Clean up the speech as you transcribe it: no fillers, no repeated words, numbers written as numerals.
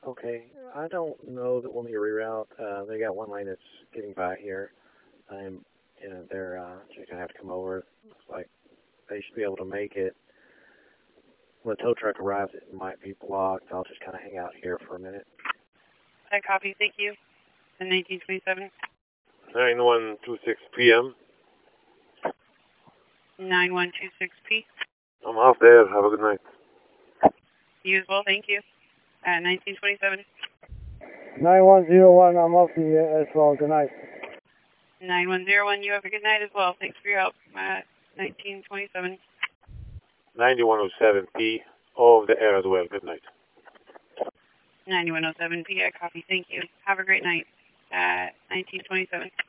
Okay, I don't know that we'll need to reroute. They got one lane that's getting by here. They're just gonna have to come over. Looks like they should be able to make it. When the tow truck arrives, it might be blocked. I'll just kind of hang out here for a minute. I copy. Thank you. And 1927. 9126 p.m. 9126P. I'm off there. Have a good night. You as well. Thank you. 1927. 9101, I'm off the as well. Good night. 9101, you have a good night as well. Thanks for your help. 1927. 9107P. Over the air as well. Good night. 9107P. I copy. Thank you. Have a great night. 1927.